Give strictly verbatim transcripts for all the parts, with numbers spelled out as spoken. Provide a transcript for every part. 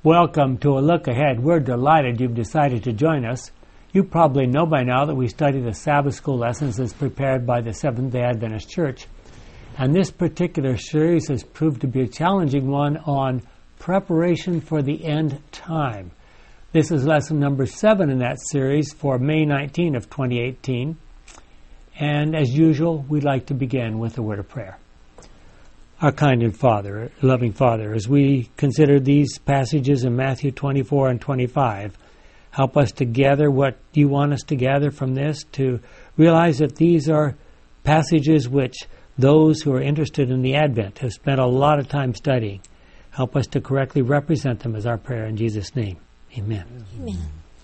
Welcome to a look ahead. We're delighted you've decided to join us. You probably know by now that we study the Sabbath School lessons as prepared by the Seventh-day Adventist Church. And this particular series has proved to be a challenging one on preparation for the end time. This is lesson number seven in that series for May nineteenth of twenty eighteen. And as usual, we'd like to begin with a word of prayer. Our kind and Father, loving Father, as we consider these passages in Matthew twenty-four and twenty-five, help us to gather what you want us to gather from this, to realize that these are passages which those who are interested in the Advent have spent a lot of time studying. Help us to correctly represent them as our prayer in Jesus' name. Amen. Amen.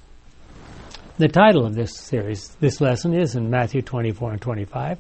The title of this series, this lesson, is in Matthew twenty-four and twenty-five.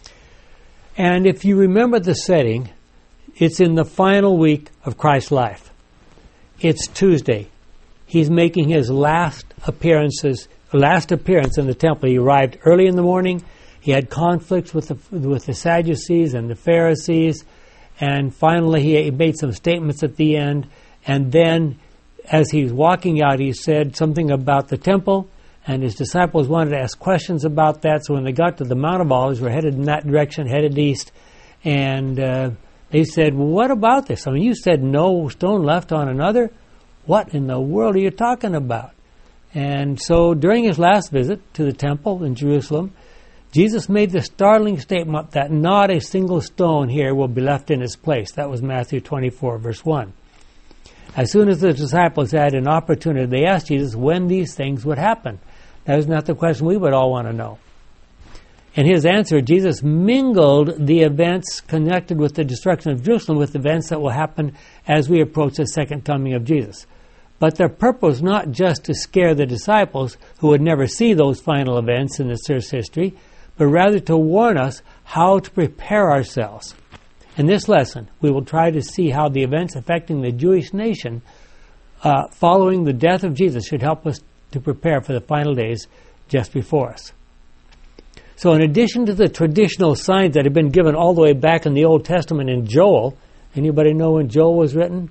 And if you remember the setting, it's in the final week of Christ's life. It's Tuesday. He's making his last appearances, last appearance in the temple. He arrived early in the morning. He had conflicts with the with the Sadducees and the Pharisees, and finally he made some statements at the end. And then, as he's walking out, he said something about the temple, and his disciples wanted to ask questions about that. So when they got to the Mount of Olives, we're headed in that direction, headed east, and uh, they said, well, what about this? I mean, you said no stone left on another. What in the world are you talking about? And so during his last visit to the temple in Jerusalem, Jesus made the startling statement that not a single stone here will be left in its place. That was Matthew twenty-four, verse one. As soon as the disciples had an opportunity, they asked Jesus when these things would happen. That was not the question we would all want to know. In his answer, Jesus mingled the events connected with the destruction of Jerusalem with events that will happen as we approach the second coming of Jesus. But their purpose was not just to scare the disciples, who would never see those final events in the church history, but rather to warn us how to prepare ourselves. In this lesson, we will try to see how the events affecting the Jewish nation uh, following the death of Jesus should help us to prepare for the final days just before us. So in addition to the traditional signs that have been given all the way back in the Old Testament in Joel, anybody know when Joel was written?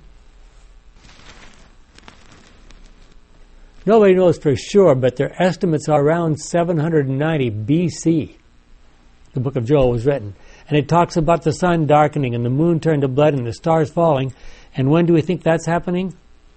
Nobody knows for sure, but their estimates are around seven hundred ninety B C. The book of Joel was written. And it talks about the sun darkening and the moon turned to blood and the stars falling. And when do we think that's happening?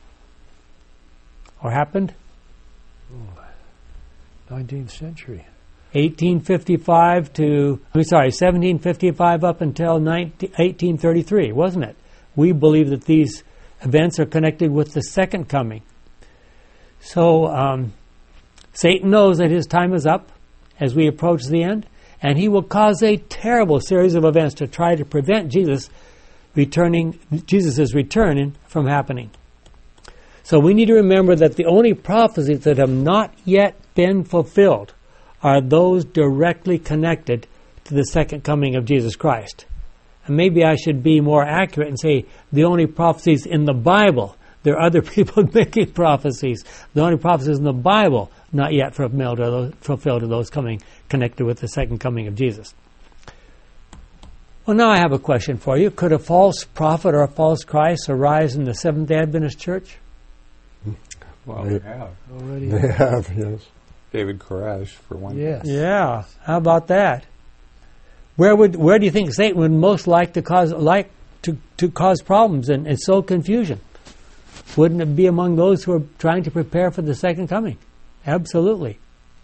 Or happened? Oh, nineteenth century. eighteen fifty-five to, I'm sorry, seventeen fifty-five up until eighteen thirty-three, wasn't it? We believe that these events are connected with the second coming. So um, Satan knows that his time is up as we approach the end, and he will cause a terrible series of events to try to prevent Jesus returning, Jesus' return from happening. So we need to remember that the only prophecies that have not yet been fulfilled are those directly connected to the second coming of Jesus Christ. And maybe I should be more accurate and say the only prophecies in the Bible. There are other people making prophecies. The only prophecies in the Bible not yet fulfilled are those, fulfilled are those coming connected with the second coming of Jesus. Well, now I have a question for you. Could a false prophet or a false Christ arise in the Seventh-day Adventist Church? Well, they have already. They have, yes. David Koresh, for one. Yes. Yeah. How about that? Where would where do you think Satan would most like to cause like to, to cause problems and, and sow confusion? Wouldn't it be among those who are trying to prepare for the second coming? Absolutely.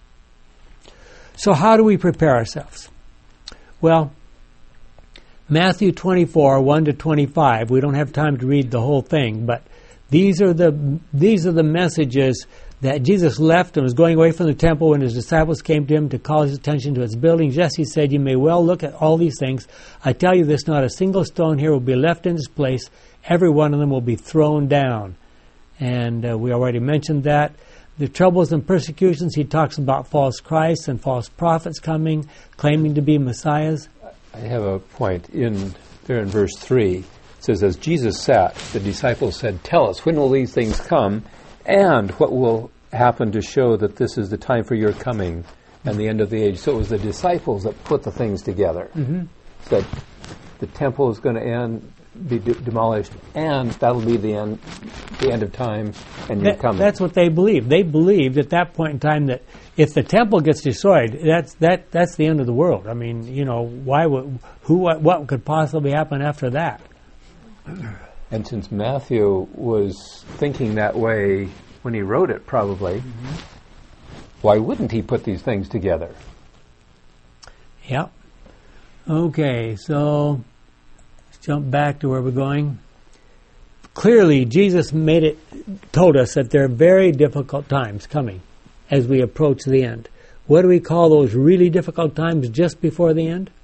So how do we prepare ourselves? Well, Matthew twenty-four, one to twenty-five, we don't have time to read the whole thing, but these are the these are the messages that Jesus left and was going away from the temple when his disciples came to him to call his attention to its building. Just he said, you may well look at all these things. I tell you this, not a single stone here will be left in its place. Every one of them will be thrown down. And uh, we already mentioned that. The troubles and persecutions, he talks about false Christs and false prophets coming, claiming to be messiahs. I have a point. In there in verse three, it says, as Jesus sat, the disciples said, tell us, when will these things come? And what will happen to show that this is the time for your coming and the end of the age? So it was the disciples that put the things together. Mm-hmm. Said the temple is going to end, be de- demolished, and that'll be the end, the end of time, and you're That, coming. that's what they believed. They believed at that point in time that if the temple gets destroyed, that's that that's the end of the world. I mean, you know, why would who what, what could possibly happen after that? And since Matthew was thinking that way when he wrote it, probably, mm-hmm. why wouldn't he put these things together? Yep. Okay, so let's jump back to where we're going. Clearly, Jesus made it, told us that there are very difficult times coming as we approach the end. What do we call those really difficult times just before the end?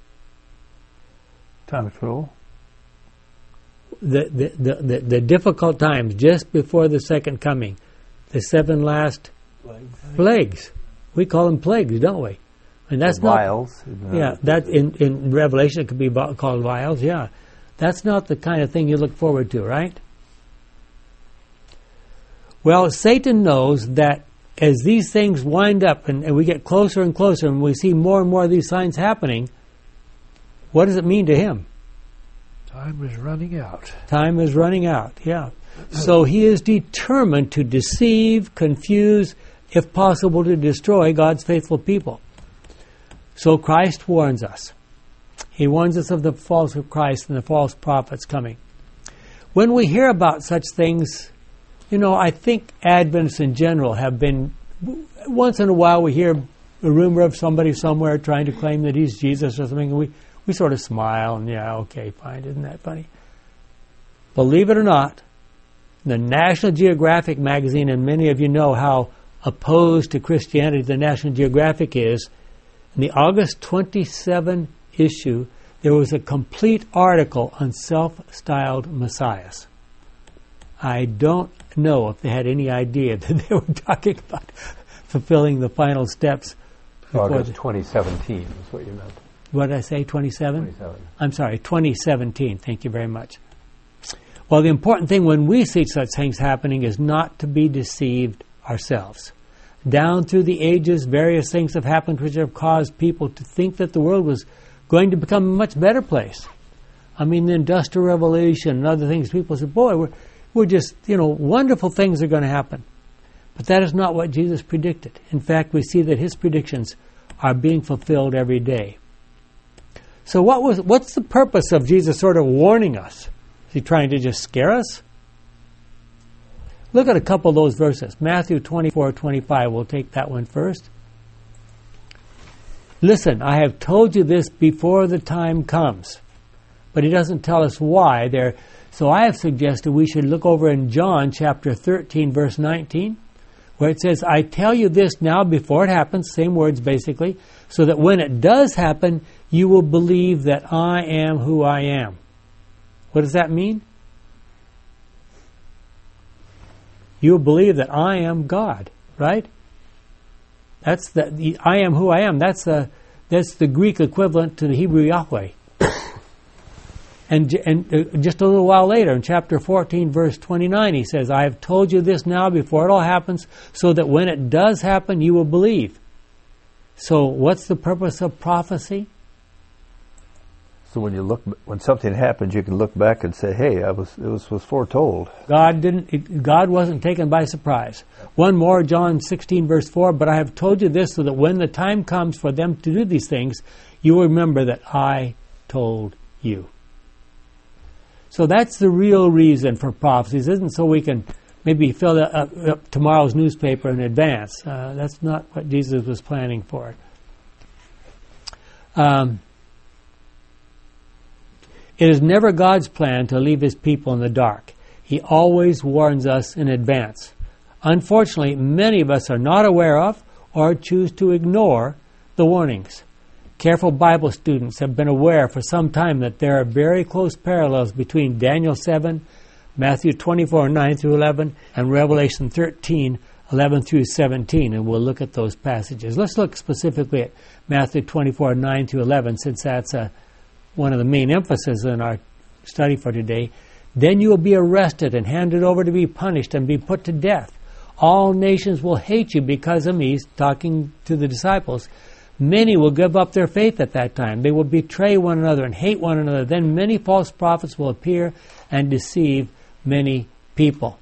Time of trouble. The, the, the, the, the difficult times just before the second coming. The seven last plagues. plagues. We call them plagues, don't we? And that's the not vials. Yeah, that in, in Revelation it could be vi- called vials. Yeah, that's not the kind of thing you look forward to, right? Well, Satan knows that as these things wind up and, and we get closer and closer, and we see more and more of these signs happening, what does it mean to him? Time is running out. Time is running out. Yeah. So he is determined to deceive, confuse, if possible, to destroy God's faithful people. So Christ warns us. He warns us of the false Christ and the false prophets coming. When we hear about such things, you know, I think Adventists in general have been, once in a while we hear a rumor of somebody somewhere trying to claim that he's Jesus or something, and we, we sort of smile and, yeah, okay, fine, isn't that funny? Believe it or not, the National Geographic magazine, and many of you know how opposed to Christianity the National Geographic is, in the August twenty-seventh issue, there was a complete article on self-styled messiahs. I don't know if they had any idea that they were talking about fulfilling the final steps. August twenty seventeen is what you meant. What did I say, twenty-seven? twenty-seven. I'm sorry, twenty seventeen. Thank you very much. Well, the important thing when we see such things happening is not to be deceived ourselves. Down through the ages, various things have happened which have caused people to think that the world was going to become a much better place. I mean, the Industrial Revolution and other things, people said, boy, we're, we're just, you know, wonderful things are going to happen. But that is not what Jesus predicted. In fact, we see that his predictions are being fulfilled every day. So what was what's the purpose of Jesus sort of warning us? Is he trying to just scare us? Look at a couple of those verses. Matthew twenty-four twenty-five. We'll take that one first. Listen, I have told you this before the time comes. But he doesn't tell us why. There. So I have suggested we should look over in John chapter thirteen, verse nineteen, where it says, I tell you this now before it happens, same words basically, so that when it does happen, you will believe that I am who I am. What does that mean? You will believe that I am God, right? That's the, the I am who I am. That's the that's the Greek equivalent to the Hebrew Yahweh. and and uh, just a little while later, in chapter fourteen, verse twenty-nine, he says, I have told you this now before it all happens, so that when it does happen, you will believe. So what's the purpose of prophecy? So when you look, when something happens, you can look back and say, "Hey, I was it was was foretold." God didn't. It, God wasn't taken by surprise. One more, John sixteen, verse four. But I have told you this, so that when the time comes for them to do these things, you will remember that I told you. So that's the real reason for prophecies. It isn't so we can maybe fill up, up tomorrow's newspaper in advance. Uh, that's not what Jesus was planning for. Um. It is never God's plan to leave his people in the dark. He always warns us in advance. Unfortunately, many of us are not aware of or choose to ignore the warnings. Careful Bible students have been aware for some time that there are very close parallels between Daniel seven, Matthew twenty-four, nine through eleven, and Revelation thirteen, eleven through seventeen, and we'll look at those passages. Let's look specifically at Matthew twenty-four, nine through eleven, since that's a one of the main emphasis in our study for today. Then you will be arrested and handed over to be punished and be put to death. All nations will hate you because of me, talking to the disciples. Many will give up their faith at that time. They will betray one another and hate one another. Then many false prophets will appear and deceive many people.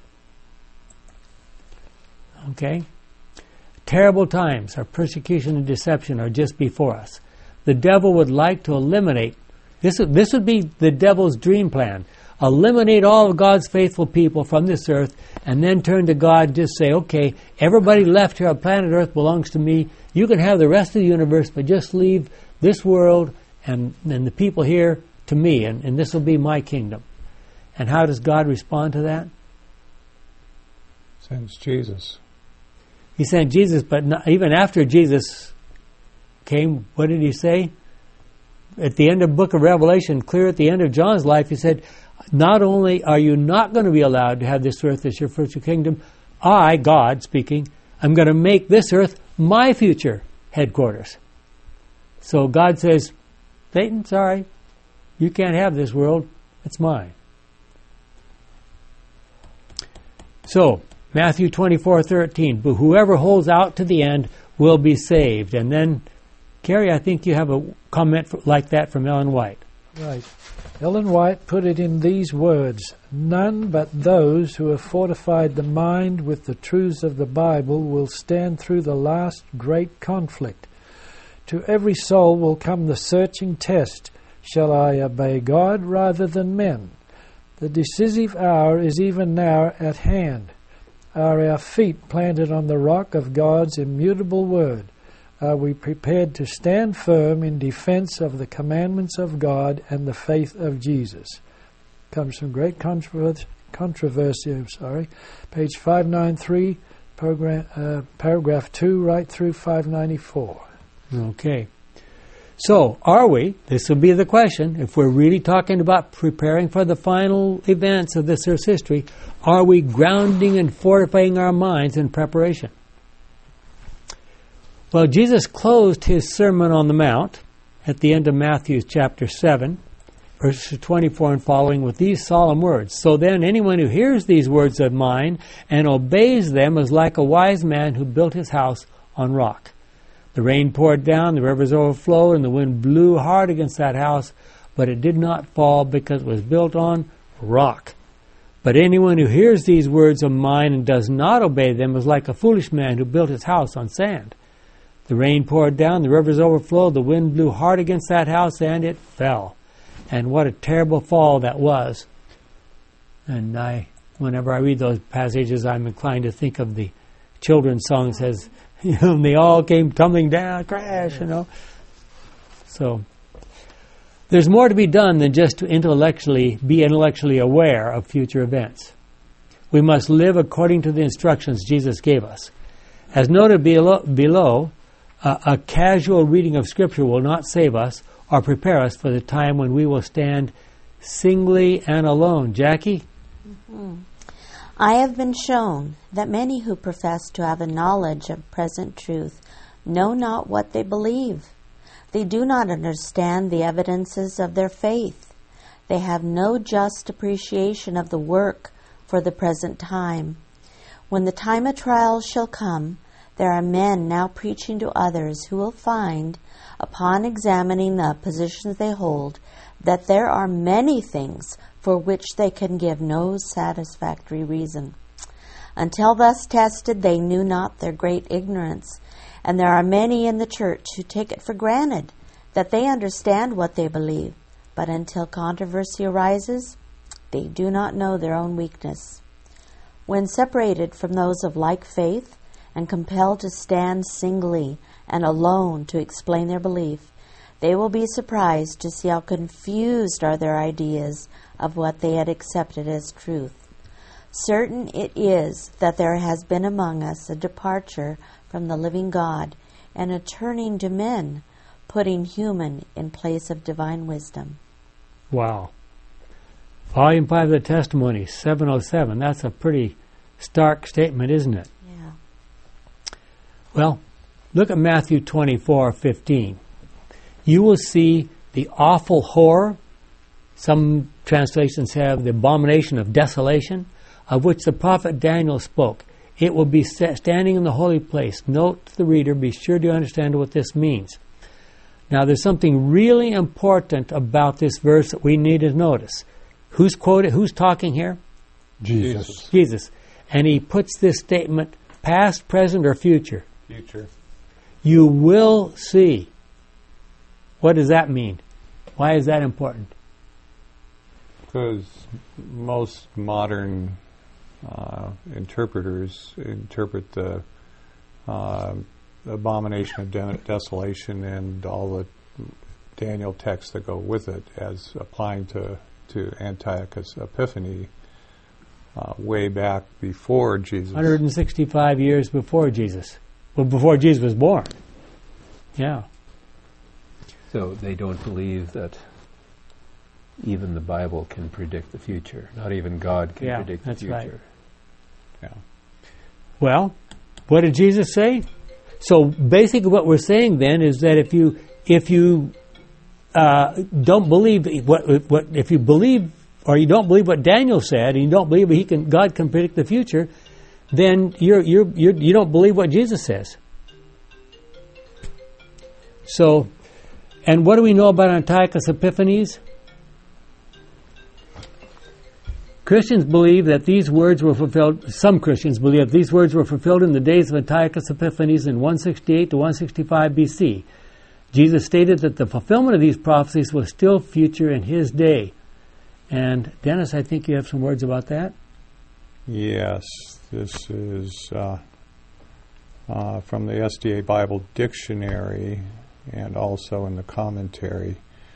Okay? Terrible times of persecution and deception are just before us. The devil would like to eliminate, this, this would be the devil's dream plan, eliminate all of God's faithful people from this earth and then turn to God and just say, okay, everybody left here on planet Earth belongs to me. You can have the rest of the universe, but just leave this world and, and the people here to me, and, and this will be my kingdom. And how does God respond to that? Sends Jesus. He sent Jesus, but not, even after Jesus came, what did he say? At the end of the book of Revelation, clear at the end of John's life, he said, not only are you not going to be allowed to have this earth as your future kingdom, I, God speaking, I'm going to make this earth my future headquarters. So God says, Satan, sorry, you can't have this world. It's mine. So, Matthew twenty-four thirteen, but whoever holds out to the end will be saved. And then, Carrie, I think you have a comment like that from Ellen White. Right. Ellen White put it in these words, none but those who have fortified the mind with the truths of the Bible will stand through the last great conflict. To every soul will come the searching test, shall I obey God rather than men? The decisive hour is even now at hand. Are our feet planted on the rock of God's immutable word? Are we prepared to stand firm in defense of the commandments of God and the faith of Jesus? Comes from great controversy, controversy I'm sorry, page five ninety-three, program, uh, paragraph two, right through five ninety-four. Okay. So, are we, this will be the question, if we're really talking about preparing for the final events of this earth's history, are we grounding and fortifying our minds in preparation? Well, Jesus closed his Sermon on the Mount at the end of Matthew chapter seven, verses twenty-four and following, with these solemn words. So then anyone who hears these words of mine and obeys them is like a wise man who built his house on rock. The rain poured down, the rivers overflowed, and the wind blew hard against that house, but it did not fall because it was built on rock. But anyone who hears these words of mine and does not obey them is like a foolish man who built his house on sand. The rain poured down, the rivers overflowed, the wind blew hard against that house, and it fell. And what a terrible fall that was. And I, whenever I read those passages, I'm inclined to think of the children's song that says, you know, and they all came tumbling down, crash, you know. So, there's more to be done than just to intellectually be intellectually aware of future events. We must live according to the instructions Jesus gave us. As noted below, below uh, a casual reading of Scripture will not save us or prepare us for the time when we will stand singly and alone. Jackie? Mm-hmm. I have been shown that many who profess to have a knowledge of present truth know not what they believe. They do not understand the evidences of their faith. They have no just appreciation of the work for the present time. When the time of trial shall come, there are men now preaching to others who will find, upon examining the positions they hold, that there are many things for which they can give no satisfactory reason. Until thus tested, they knew not their great ignorance, and there are many in the church who take it for granted that they understand what they believe, but until controversy arises, they do not know their own weakness. When separated from those of like faith and compelled to stand singly and alone to explain their belief, they will be surprised to see how confused are their ideas of what they had accepted as truth. Certain it is that there has been among us a departure from the living God and a turning to men, putting human in place of divine wisdom. Wow. Volume five of the Testimony, seven oh seven. That's a pretty stark statement, isn't it? Yeah. Well, look at Matthew twenty-four fifteen. You will see the awful horror. Some translations have the abomination of desolation, of which the prophet Daniel spoke. It will be standing in the holy place. Note to the reader, be sure to understand what this means. Now, there's something really important about this verse that we need to notice. Who's quoted? Who's talking here? Jesus. Jesus. And he puts this statement, past, present, or future. Future. You will see. What does that mean? Why is that important? Because most modern uh, interpreters interpret the uh, abomination of de- desolation and all the Daniel texts that go with it as applying to, to Antiochus Epiphanes uh, way back before Jesus. one hundred sixty-five years before Jesus. Well, before Jesus was born. Yeah. So they don't believe that even the Bible can predict the future. Not even God can Yeah, predict the that's future. right. Yeah. Well, what did Jesus say? So basically what we're saying then is that if you if you uh, don't believe what what if you believe or you don't believe what Daniel said and you don't believe he can God can predict the future, then you're you're, you're you don't believe what Jesus says. So, and what do we know about Antiochus Epiphanes? Christians believe that these words were fulfilled, some Christians believe that these words were fulfilled in the days of Antiochus Epiphanes in one sixty-eight to one sixty-five B C. Jesus stated that the fulfillment of these prophecies was still future in his day. And Dennis, I think you have some words about that? Yes, this is uh, uh, from the S D A Bible Dictionary and also in the commentary.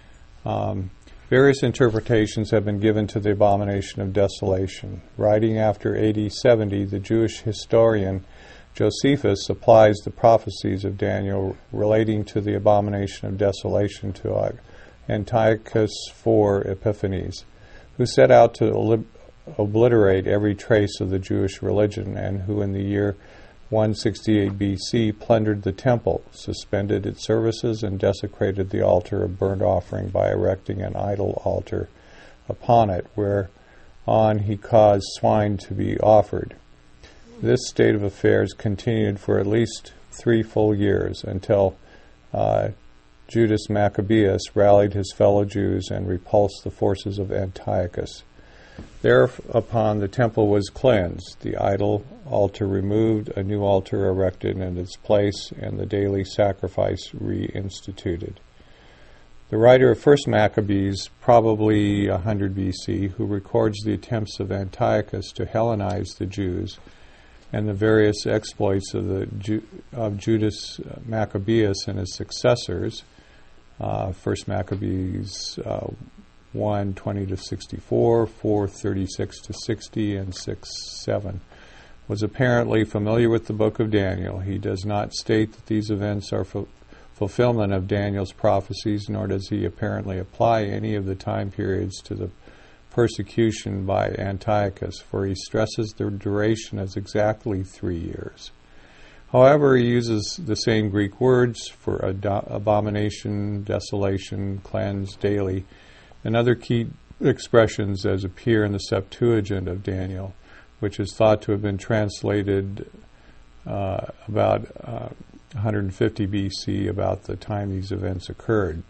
Um, Various interpretations have been given to the abomination of desolation. Writing after A D seventy, the Jewish historian Josephus applies the prophecies of Daniel relating to the abomination of desolation to Antiochus four Epiphanes, who set out to ob- obliterate every trace of the Jewish religion and who in the year one sixty-eight B C plundered the temple, suspended its services, and desecrated the altar of burnt offering by erecting an idol altar upon it, whereon he caused swine to be offered. This state of affairs continued for at least three full years until uh, Judas Maccabeus rallied his fellow Jews and repulsed the forces of Antiochus. Thereupon the temple was cleansed, the idol altar removed, a new altar erected in its place, and the daily sacrifice reinstituted. The writer of First Maccabees, probably one hundred B C, who records the attempts of Antiochus to Hellenize the Jews and the various exploits of the Ju- of Judas Maccabeus and his successors, uh, First Maccabees uh, one twenty to sixty-four, four thirty-six to sixty, and six seven, was apparently familiar with the book of Daniel. He does not state that these events are fu- fulfillment of Daniel's prophecies, nor does he apparently apply any of the time periods to the persecution by Antiochus, for he stresses their duration as exactly three years. However, he uses the same Greek words for ad- abomination, desolation, cleanse, daily, and other key expressions as appear in the Septuagint of Daniel, which is thought to have been translated uh, about uh, one hundred fifty B C, about the time these events occurred.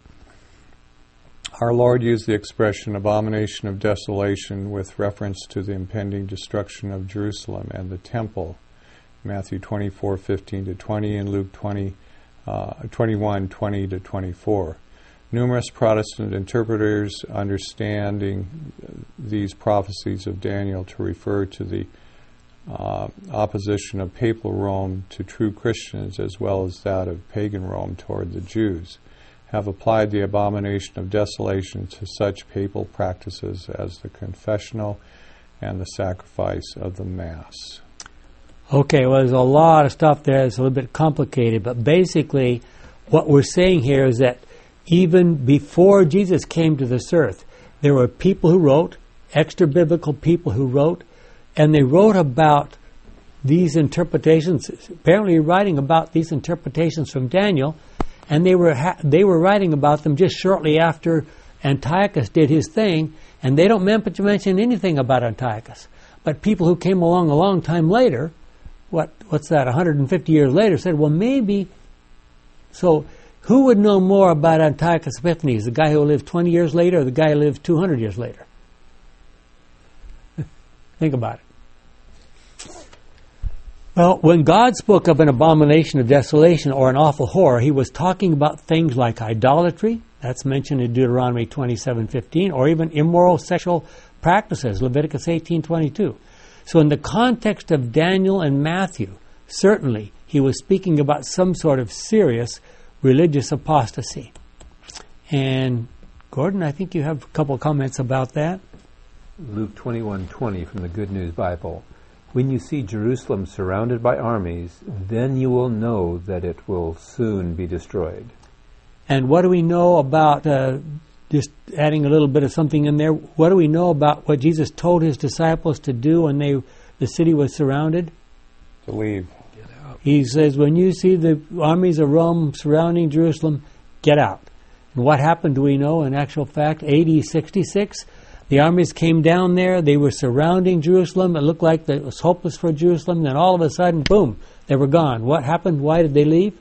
Our Lord used the expression abomination of desolation with reference to the impending destruction of Jerusalem and the temple, Matthew twenty-four fifteen to twenty, and Luke twenty, uh, twenty-one twenty to twenty-four. Numerous Protestant interpreters understanding these prophecies of Daniel to refer to the uh, opposition of papal Rome to true Christians as well as that of pagan Rome toward the Jews, have applied the abomination of desolation to such papal practices as the confessional and the sacrifice of the Mass. Okay, well, there's a lot of stuff there. It's a little bit complicated, but basically what we're saying here is that even before Jesus came to this earth, there were people who wrote, extra-biblical people who wrote, and they wrote about these interpretations, apparently writing about these interpretations from Daniel, and they were ha- they were writing about them just shortly after Antiochus did his thing, and they don't mention anything about Antiochus. But people who came along a long time later, what what's that, one hundred fifty years later, said, well, maybe. So Who would know more about Antiochus Epiphanes, the guy who lived twenty years later or the guy who lived two hundred years later? Think about it. Well, when God spoke of an abomination of desolation or an awful horror, he was talking about things like idolatry, that's mentioned in Deuteronomy twenty-seven fifteen, or even immoral sexual practices, Leviticus eighteen twenty-two. So in the context of Daniel and Matthew, certainly he was speaking about some sort of serious religious apostasy. And Gordon, I think you have a couple of comments about that. Luke twenty-one twenty from the Good News Bible. When you see Jerusalem surrounded by armies, then you will know that it will soon be destroyed. And what do we know about, uh, just adding a little bit of something in there, what do we know about what Jesus told his disciples to do when they the city was surrounded? To leave. He says, when you see the armies of Rome surrounding Jerusalem, get out. And what happened, do we know, in actual fact? A D sixty-six, the armies came down there. They were surrounding Jerusalem. It looked like it was hopeless for Jerusalem. Then all of a sudden, boom, they were gone. What happened? Why did they leave?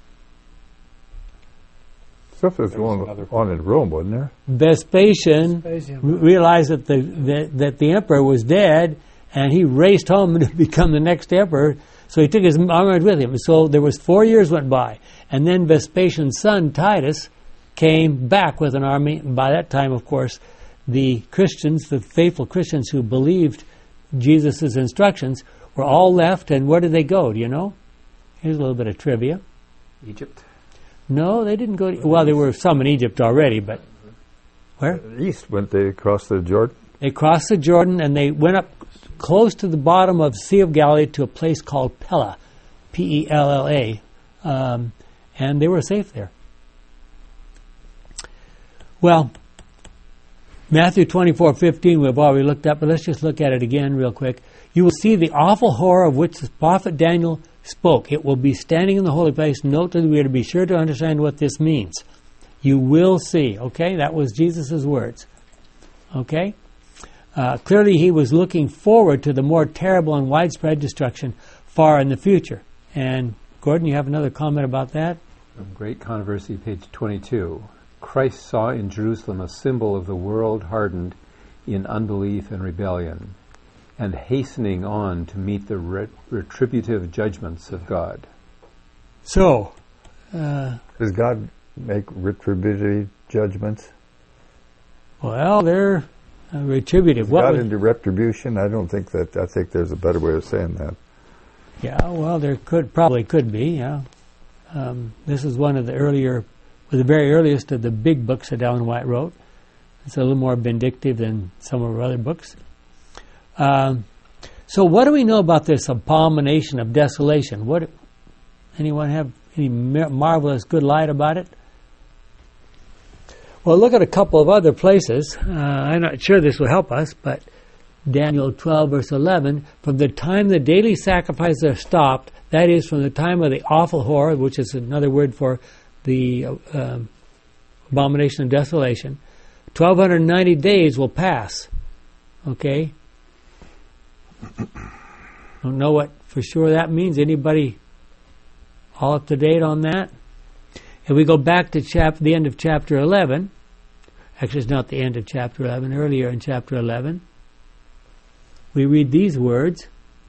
Stuff was going on in Rome, wasn't there? Vespasian, Vespasian. r- realized that the, that, that the emperor was dead, and he raced home to become the next emperor. So he took his armies with him. So there was four years went by, and then Vespasian's son Titus came back with an army. And by that time, of course, the Christians, the faithful Christians who believed Jesus' instructions, were all left. And where did they go? Do you know? Here's a little bit of trivia. Egypt. No, they didn't go. To, well, there were some in Egypt already, but where? East, went they across the Jordan? They crossed the Jordan and they went up close to the bottom of the Sea of Galilee to a place called Pella, P E L L A, um, and they were safe there. Well, Matthew twenty-four fifteen we've already looked at, but let's just look at it again real quick. You will see the awful horror of which the prophet Daniel spoke. It will be standing in the holy place. Note that we are to be sure to understand what this means. You will see, okay? That was Jesus' words, okay? Uh, clearly, he was looking forward to the more terrible and widespread destruction far in the future. And, Gordon, you have another comment about that? From Great Controversy, page twenty-two. Christ saw in Jerusalem a symbol of the world hardened in unbelief and rebellion, and hastening on to meet the ret- retributive judgments of God. So, uh, Does God make retributive judgments? well, they're uh, retributive. Is What God was- into retribution? I don't think that. I think there's a better way of saying that. Yeah, well, there could probably could be. Yeah, um, this is one of the earlier, the very earliest of the big books that Ellen White wrote. It's a little more vindictive than some of her other books. Um, so, what do we know about this abomination of desolation? What? Anyone have any mar- marvelous good light about it? Well, look at a couple of other places. Uh, I'm not sure this will help us, but Daniel twelve, verse eleven, from the time the daily sacrifices are stopped, that is, from the time of the awful horror, which is another word for the uh, um, abomination of desolation, twelve ninety days will pass. Okay? Don't know what for sure that means. Anybody all up to date on that? If we go back to chap- the end of chapter eleven, actually it's not the end of chapter eleven, earlier in chapter eleven, we read these words.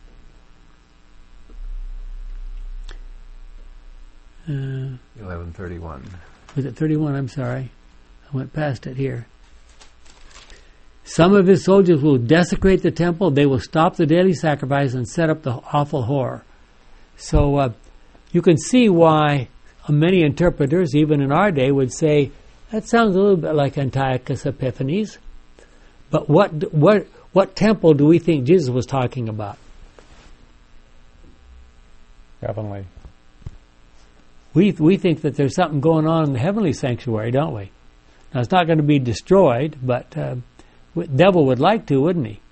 Uh, eleven thirty-one. was it thirty-one? I'm sorry. I went past it here. Some of his soldiers will desecrate the temple. They will stop the daily sacrifice and set up the awful horror. So uh, you can see why many interpreters, even in our day, would say, that sounds a little bit like Antiochus Epiphanes. But what what what temple do we think Jesus was talking about? Heavenly. We we think that there's something going on in the heavenly sanctuary, don't we? Now, it's not going to be destroyed, but uh, the devil would like to, wouldn't he?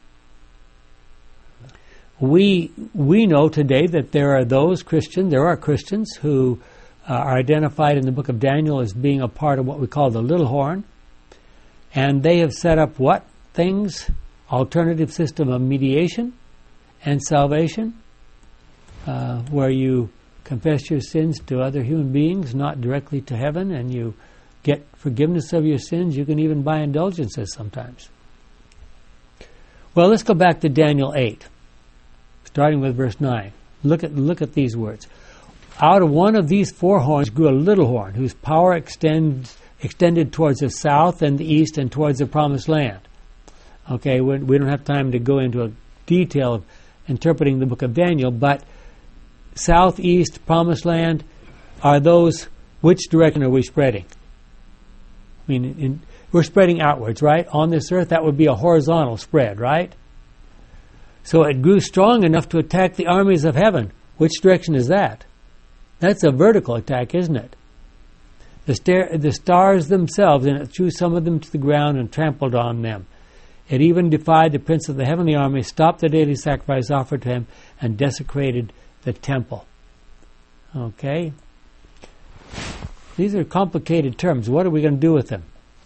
We we know today that there are those Christians, there are Christians who uh, are identified in the book of Daniel as being a part of what we call the little horn, and they have set up what things? Alternative system of mediation and salvation, uh, where you confess your sins to other human beings, not directly to heaven, and you get forgiveness of your sins. You can even buy indulgences sometimes. Well, let's go back to Daniel eight, starting with verse nine. Look at look at these words. Out of one of these four horns grew a little horn, whose power extends, extended towards the south and the east and towards the promised land. Okay, we, we don't have time to go into a detail of interpreting the book of Daniel, but southeast, promised land, are those, which direction are we spreading? I mean, in, we're spreading outwards, right? On this earth, that would be a horizontal spread, right? So it grew strong enough to attack the armies of heaven. Which direction is that? That's a vertical attack, isn't it? The, star- the stars themselves, and it threw some of them to the ground and trampled on them. It even defied the prince of the heavenly army, stopped the daily sacrifice offered to him, and desecrated the temple. Okay? These are complicated terms. What are we going to do with them?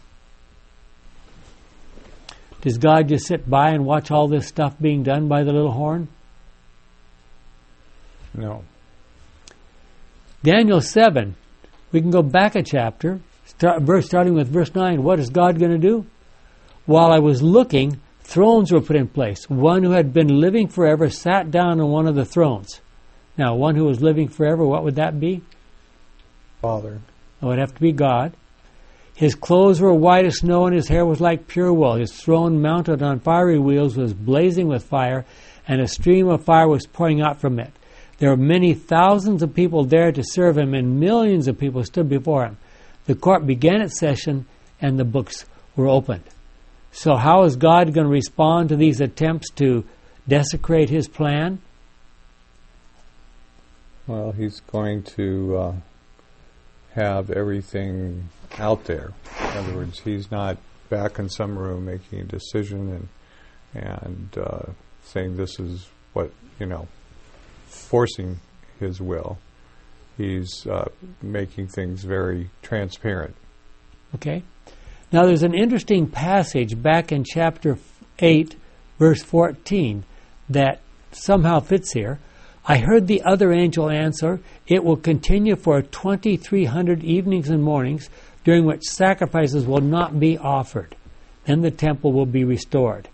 Does God just sit by and watch all this stuff being done by the little horn? No. Daniel seven, we can go back a chapter, start, verse, starting with verse nine. What is God going to do? While I was looking, thrones were put in place. One who had been living forever sat down on one of the thrones. Now, one who was living forever, what would that be? Father. It would have to be God. His clothes were white as snow, and his hair was like pure wool. His throne, mounted on fiery wheels, was blazing with fire, and a stream of fire was pouring out from it. There were many thousands of people there to serve him, and millions of people stood before him. The court began its session, and the books were opened. So how is God going to respond to these attempts to desecrate his plan? Well, he's going to uh, have everything out there. In other words, he's not back in some room making a decision and and uh, saying this is what, you know, forcing his will. He's uh, making things very transparent. Okay. Now there's an interesting passage back in chapter eight, verse fourteen, that somehow fits here. I heard the other angel answer, it will continue for twenty-three hundred evenings and mornings, during which sacrifices will not be offered. Then the temple will be restored.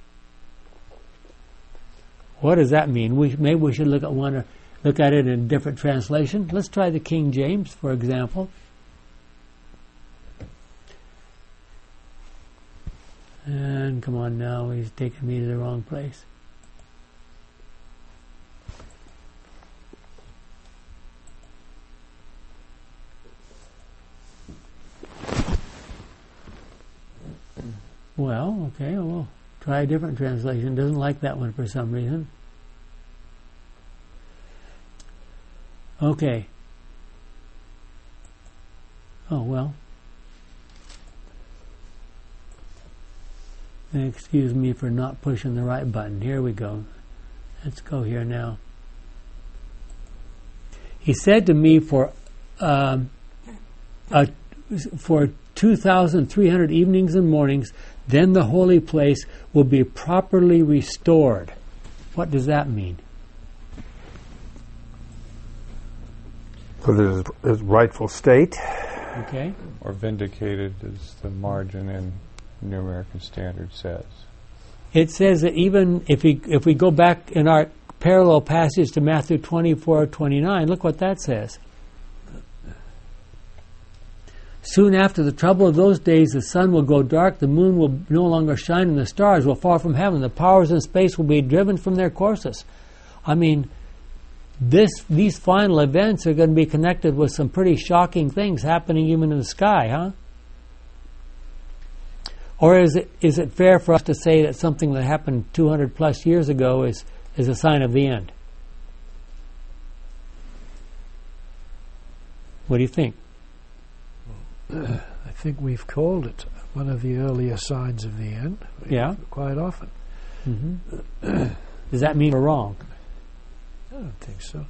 What does that mean? We, maybe we should look at one, look at it in a different translation. Let's try the King James, for example. And come on now, he's taking me to the wrong place. Well, okay, we'll try a different translation. Doesn't like that one for some reason. Okay. Oh, well. Excuse me for not pushing the right button. Here we go. Let's go here now. He said to me, for um, uh, for two thousand three hundred evenings and mornings, then the holy place will be properly restored. What does that mean? Put it as his rightful state. Okay. Or vindicated, as the margin in New American Standard says. It says that even if we if we go back in our parallel passage to Matthew twenty-four twenty-nine, look what that says. Soon after the trouble of those days, the sun will go dark, the moon will no longer shine, and the stars will fall from heaven. The powers in space will be driven from their courses. I mean, this these final events are going to be connected with some pretty shocking things happening even in the sky, huh? Or is it is it fair for us to say that something that happened two hundred plus years ago is, is a sign of the end? What do you think? I think we've called it one of the earlier signs of the end. Yeah. Quite often. Mm-hmm. Does that mean we're wrong? I don't think so.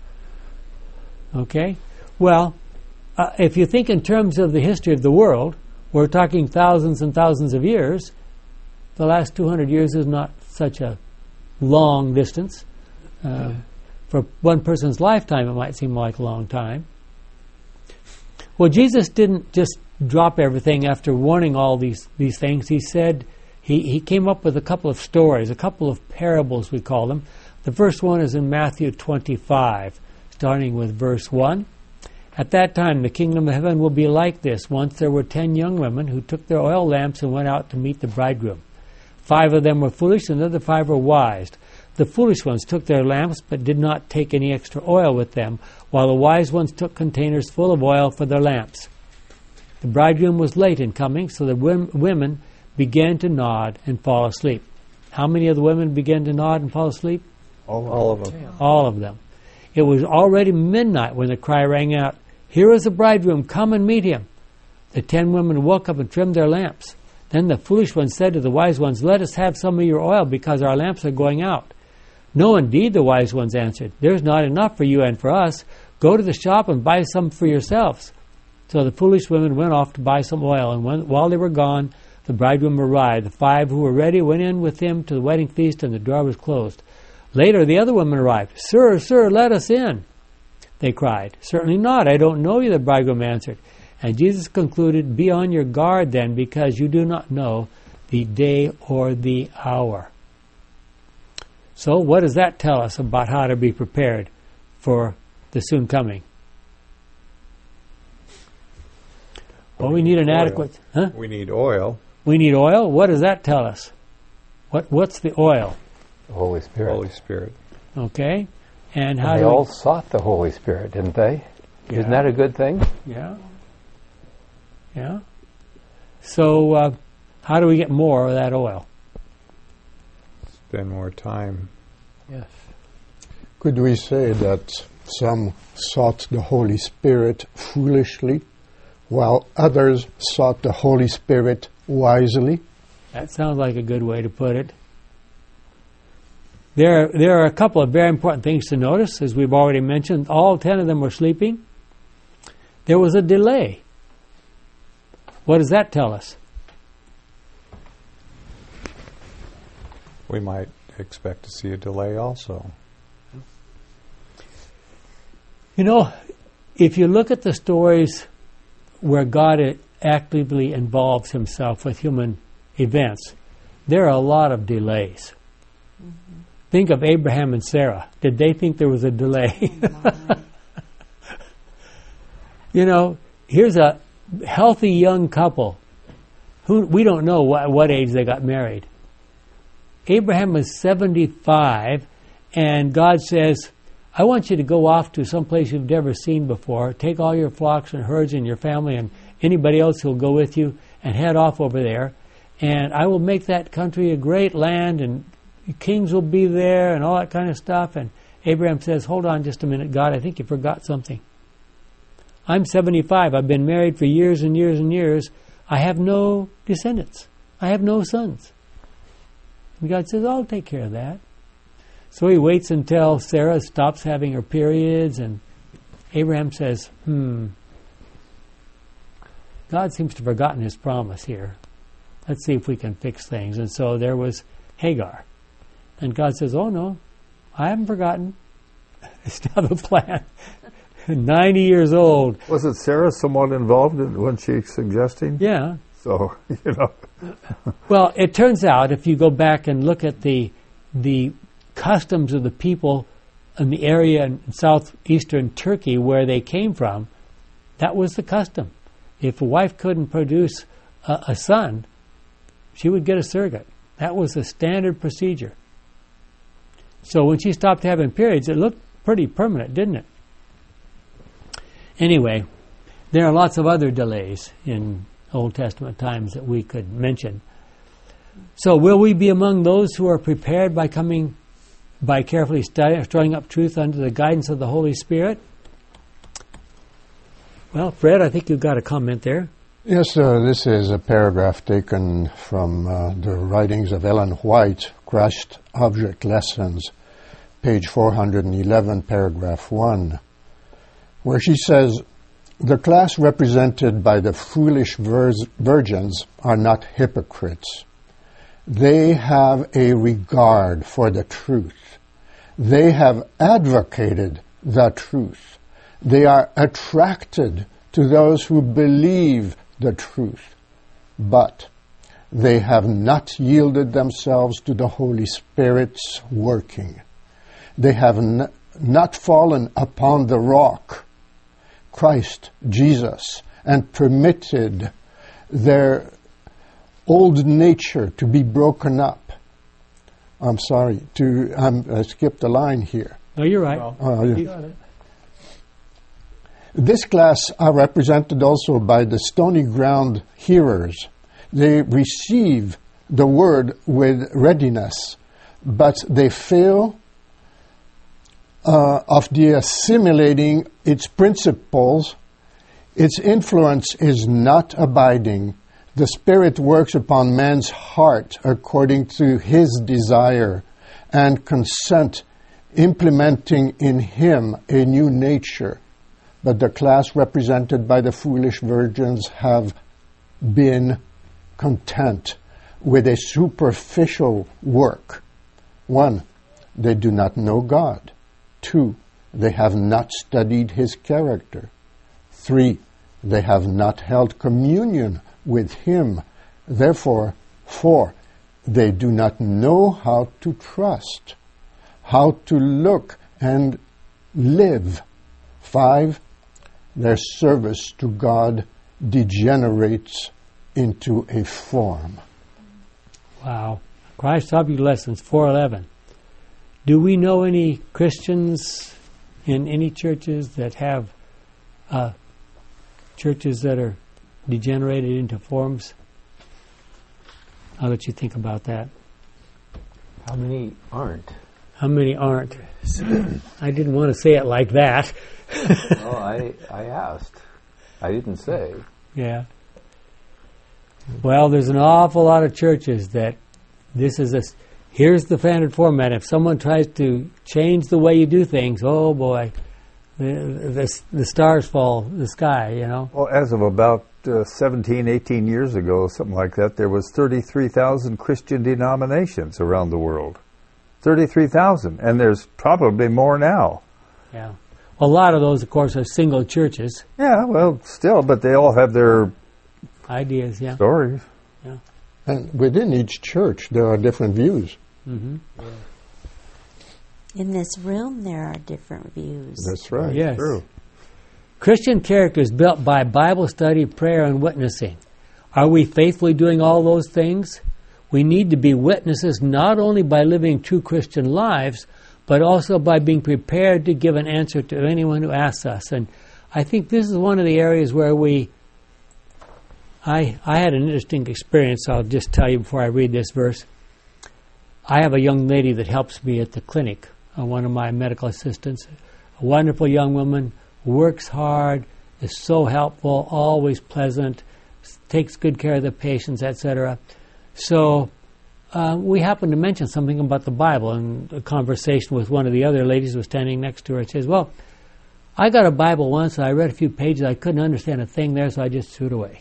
Okay. Well, uh, if you think in terms of the history of the world, we're talking thousands and thousands of years. The last two hundred years is not such a long distance. Uh, For one person's lifetime, it might seem like a long time. Well, Jesus didn't just drop everything after warning all these, these things. He said, he, he came up with a couple of stories, a couple of parables, we call them. The first one is in Matthew twenty-five, starting with verse one. At that time, the kingdom of heaven will be like this. Once there were ten young women who took their oil lamps and went out to meet the bridegroom. Five of them were foolish, and the other five were wise. The foolish ones took their lamps, but did not take any extra oil with them, while the wise ones took containers full of oil for their lamps. The bridegroom was late in coming, so the women began to nod and fall asleep. How many of the women began to nod and fall asleep? All, all of them. All of them. It was already midnight when the cry rang out, "Here is the bridegroom, come and meet him." The ten women woke up and trimmed their lamps. Then the foolish ones said to the wise ones, "Let us have some of your oil, because our lamps are going out." "No, indeed," the wise ones answered. "There's not enough for you and for us. Go to the shop and buy some for yourselves." So the foolish women went off to buy some oil, and when, while they were gone, the bridegroom arrived. The five who were ready went in with him to the wedding feast, and the door was closed. Later, the other women arrived. "Sir, sir, let us in," they cried. "Certainly not. I don't know you," the bridegroom answered. And Jesus concluded, "Be on your guard then, because you do not know the day or the hour." So what does that tell us about how to be prepared for the soon coming? Well, we need an oil. adequate... Huh? We need oil. We need oil? What does that tell us? What What's the oil? The Holy Spirit. Holy Spirit. Okay. And how And they do all we... sought the Holy Spirit, didn't they? Yeah. Isn't that a good thing? Yeah. Yeah. So uh, how do we get more of that oil? Spend more time. Yes. Could we say that some sought the Holy Spirit foolishly, while others sought the Holy Spirit wisely? That sounds like a good way to put it. There, there are a couple of very important things to notice, as we've already mentioned. All ten of them were sleeping. There was a delay. What does that tell us? We might expect to see a delay also. You know, if you look at the stories where God actively involves himself with human events, there are a lot of delays. Mm-hmm. Think of Abraham and Sarah. Did they think there was a delay? Oh, you know, here's a healthy young couple who we don't know what, what age they got married. Abraham was seventy-five, and God says, "I want you to go off to some place you've never seen before. Take all your flocks and herds and your family and anybody else who'll go with you and head off over there. And I will make that country a great land, and kings will be there and all that kind of stuff." And Abraham says, "Hold on just a minute, God, I think you forgot something. I'm seventy-five. I've been married for years and years and years. I have no descendants. I have no sons." And God says, "I'll take care of that." So he waits until Sarah stops having her periods, and Abraham says, hmm, God seems to have forgotten his promise here. Let's see if we can fix things. And so there was Hagar. And God says, "Oh no, I haven't forgotten. I still have a plan." ninety years old. Was it Sarah somewhat involved in when she's suggesting? Yeah. So, you know. Well, it turns out, if you go back and look at the the customs of the people in the area in southeastern Turkey where they came from, that was the custom. If a wife couldn't produce a, a son, she would get a surrogate. That was a standard procedure. So when she stopped having periods, it looked pretty permanent, didn't it? Anyway, there are lots of other delays in Old Testament times that we could mention. So will we be among those who are prepared by coming, by carefully studying, storing up truth under the guidance of the Holy Spirit? Well, Fred, I think you've got a comment there. Yes, uh, this is a paragraph taken from uh, the writings of Ellen White, Crushed Object Lessons, page four hundred eleven, paragraph one, where she says, "The class represented by the foolish vir- virgins are not hypocrites. They have a regard for the truth. They have advocated the truth. They are attracted to those who believe the truth. But they have not yielded themselves to the Holy Spirit's working. They have n- not fallen upon the rock, Christ Jesus, and permitted their old nature to be broken up. I'm sorry, to um, I skipped a line here. No, you're right. Uh, You got it. This class are represented also by the stony ground hearers. They receive the word with readiness, but they fail uh, of the assimilating its principles. Its influence is not abiding. The Spirit works upon man's heart according to his desire and consent, implementing in him a new nature. But the class represented by the foolish virgins have been content with a superficial work. One, they do not know God. Two, they have not studied his character. Three, they have not held communion with him. Therefore, four, they do not know how to trust, how to look and live. Five, their service to God degenerates into a form. Wow. Christ Object Lessons, four eleven. Do we know any Christians in any churches that have uh, churches that are degenerated into forms? I'll let you think about that. How many aren't? How many aren't? I didn't want to say it like that. Well, I, I asked. I didn't say. Yeah. Well, there's an awful lot of churches that this is a, here's the standard format. If someone tries to change the way you do things, oh boy, the, the, the stars fall the sky, you know. Well, as of about uh, seventeen, eighteen years ago, something like that, there was thirty-three thousand Christian denominations around the world. thirty-three thousand, and there's probably more now. Yeah. Well, a lot of those, of course, are single churches. Yeah, well, still, but they all have their Ideas, yeah. stories. And within each church, there are different views. Mm-hmm. In this room, there are different views. That's right. Yes. True. Christian character is built by Bible study, prayer, and witnessing. Are we faithfully doing all those things? We need to be witnesses not only by living true Christian lives, but also by being prepared to give an answer to anyone who asks us. And I think this is one of the areas where we... I, I had an interesting experience, I'll just tell you before I read this verse. I have a young lady that helps me at the clinic, uh, one of my medical assistants, a wonderful young woman, works hard, is so helpful, always pleasant, takes good care of the patients, et cetera. So uh, we happened to mention something about the Bible, and a conversation with one of the other ladies who was standing next to her. She says, well, I got a Bible once, and I read a few pages, I couldn't understand a thing there, so I just threw it away.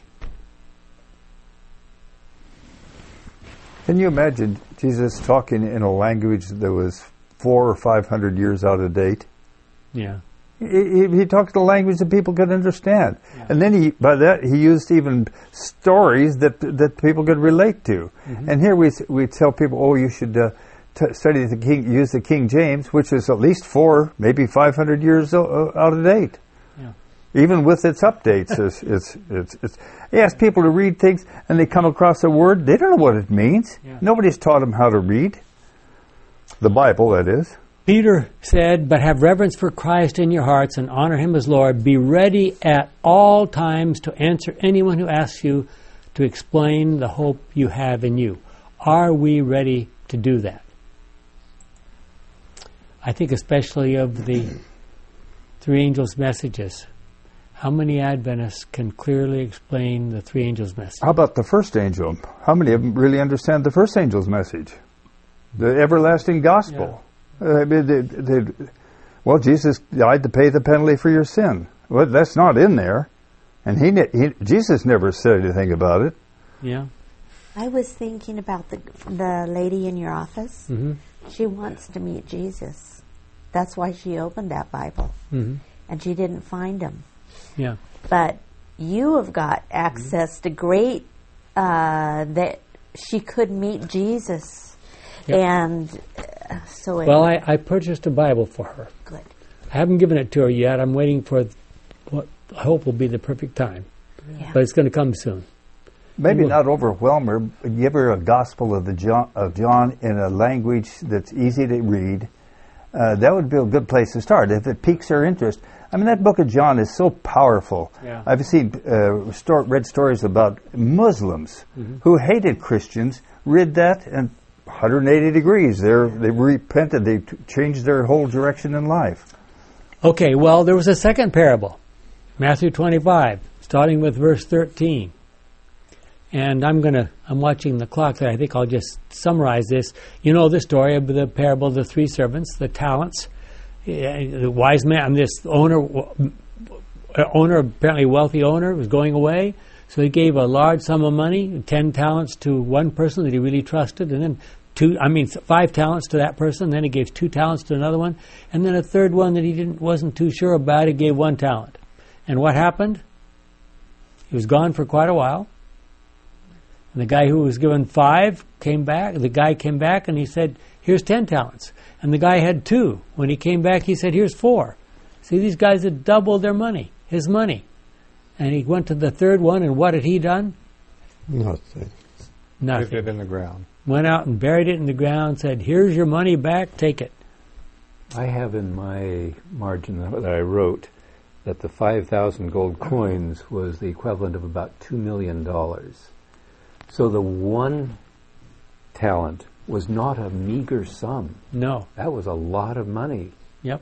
Can you imagine Jesus talking in a language that was four or five hundred years out of date? Yeah. He, he, he talked a language that people could understand, Yeah. and then he by that he used even stories that that people could relate to. Mm-hmm. And here we we tell people, oh, you should uh, t- study the King, use the King James, which is at least four, maybe five hundred years uh, out of date. Yeah. Even with its updates, it's, it's, it's, it's, you ask people to read things and they come across a word, they don't know what it means. Yeah. Nobody's taught them how to read. The Bible, that is. Peter said, but have reverence for Christ in your hearts and honor him as Lord. Be ready at all times to answer anyone who asks you to explain the hope you have in you. Are we ready to do that? I think especially of the three angels' messages. How many Adventists can clearly explain the three angels' message? How about the first angel? How many of them really understand the first angel's message? The everlasting gospel. Yeah. Uh, they, they, they, well, Jesus died to pay the penalty for your sin. Well, that's not in there. And he, he Jesus never said anything about it. Yeah. I was thinking about the the lady in your office. Mm-hmm. She wants to meet Jesus. That's why she opened that Bible. Mm-hmm. And she didn't find them. Yeah. But you have got access to great, uh, that she could meet Jesus. Yep. And uh, so it Well, I, I purchased a Bible for her. good. I haven't given it to her yet. I'm waiting for what I hope will be the perfect time. Yeah. But it's going to come soon. Maybe Well- not overwhelm her, but give her a gospel of the John, of John in a language that's easy to read. Uh, that would be a good place to start if it piques her interest. I mean, that book of John is so powerful. Yeah. I've seen uh, sto- read stories about Muslims Mm-hmm. who hated Christians, read that, and one hundred eighty degrees. They're, they repented. They t- changed their whole direction in life. Okay, well, there was a second parable, Matthew twenty-five, starting with verse thirteen. And I'm going to, I'm watching the clock, so I think I'll just summarize this. You know the story of the parable of the three servants, the talents. The wise man, this owner, owner, apparently wealthy owner, was going away. So he gave a large sum of money, ten talents to one person that he really trusted, and then two, I mean, five talents to that person. Then he gave two talents to another one, and then a third one that he didn't wasn't too sure about. He gave one talent. And what happened? He was gone for quite a while. And the guy who was given five came back. The guy came back and he said, "Here's ten talents." And the guy had two. When he came back, he said, "Here's four." See, these guys had doubled their money, his money. And he went to the third one, and what had he done? Nothing. Nothing. Put it in the ground. Went out and buried it in the ground, said, "Here's your money back, take it." I have in my margin that I wrote that the five thousand gold coins was the equivalent of about two million dollars. So the one talent was not a meager sum. No. That was a lot of money. Yep.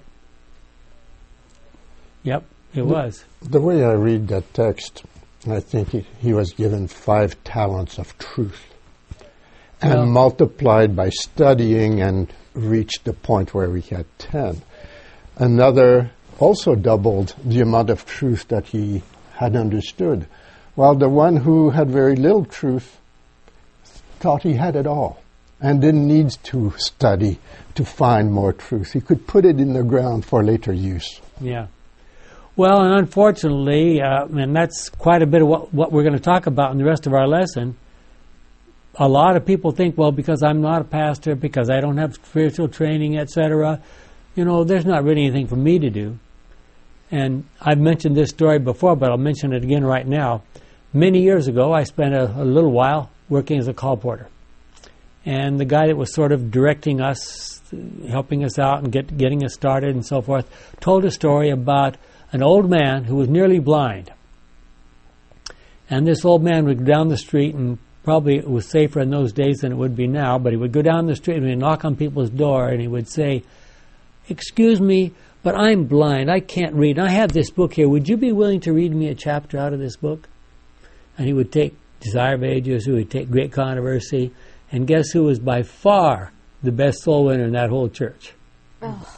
Yep, it was. The way I read that text, I think he, he was given five talents of truth and Well- multiplied by studying and reached the point where we had ten. Another also doubled the amount of truth that he had understood, while the one who had very little truth thought he had it all and didn't need to study to find more truth. He could put it in the ground for later use. Yeah. Well, and unfortunately, uh, and that's quite a bit of what, what we're going to talk about in the rest of our lesson, a lot of people think, well, because I'm not a pastor, because I don't have spiritual training, et cetera, you know, there's not really anything for me to do. And I've mentioned this story before, but I'll mention it again right now. Many years ago, I spent a, a little while working as a call porter. And the guy that was sort of directing us, helping us out and get, getting us started and so forth, told a story about an old man who was nearly blind. And this old man would go down the street, and probably it was safer in those days than it would be now, but he would go down the street and he'd knock on people's door and he would say, "Excuse me, but I'm blind. I can't read. I have this book here. Would you be willing to read me a chapter out of this book?" And he would take Desire of Ages, he would take Great Controversy, and guess who was by far the best soul winner in that whole church? Oh.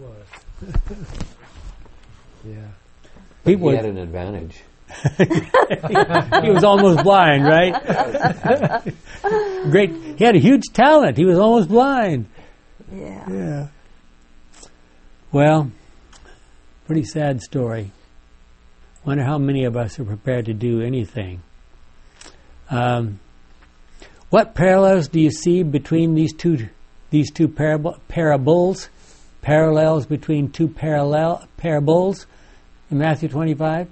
Yeah. People He would- had an advantage. he was almost blind, right? Great. He had a huge talent. He was almost blind. Yeah. Yeah. Well, pretty sad story. Wonder how many of us are prepared to do anything. Um, what parallels do you see between these two these two parable, parables? Parallels between two parallel parables in Matthew twenty-five?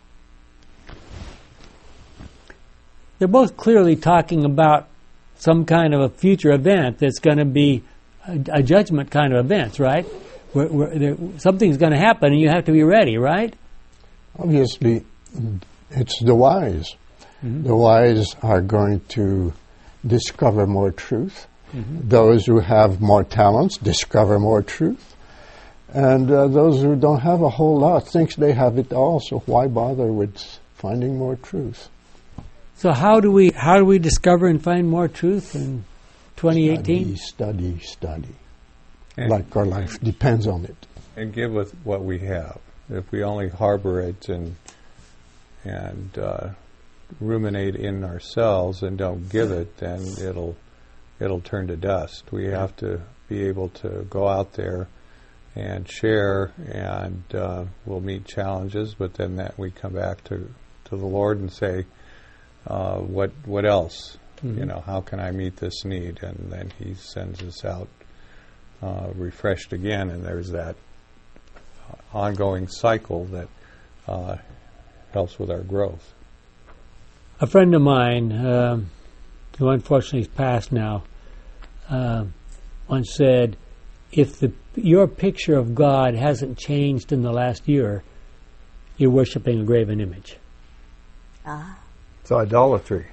They're both clearly talking about some kind of a future event that's going to be a, a judgment kind of event, right? Where, where there, something's going to happen and you have to be ready, right? Obviously, it's the wise. Mm-hmm. The wise are going to discover more truth. Mm-hmm. Those who have more talents discover more truth. And uh, those who don't have a whole lot think they have it all, so why bother with finding more truth? So how do we how do we discover and find more truth in twenty eighteen? Study, study, study. And, Like our life depends on it. and give with what we have. If we only harbor it and and uh, ruminate in ourselves and don't give it, then it'll it'll turn to dust. We have to be able to go out there and share, and uh, we'll meet challenges, but then that we come back to, to the Lord and say, uh, what what else? Mm-hmm. You know, how can I meet this need? And then He sends us out uh, refreshed again, and there's that ongoing cycle that uh, helps with our growth. A friend of mine, uh, who unfortunately is passed now, uh, once said, if the your picture of God hasn't changed in the last year, you're worshiping a graven image. Ah. It's idolatry.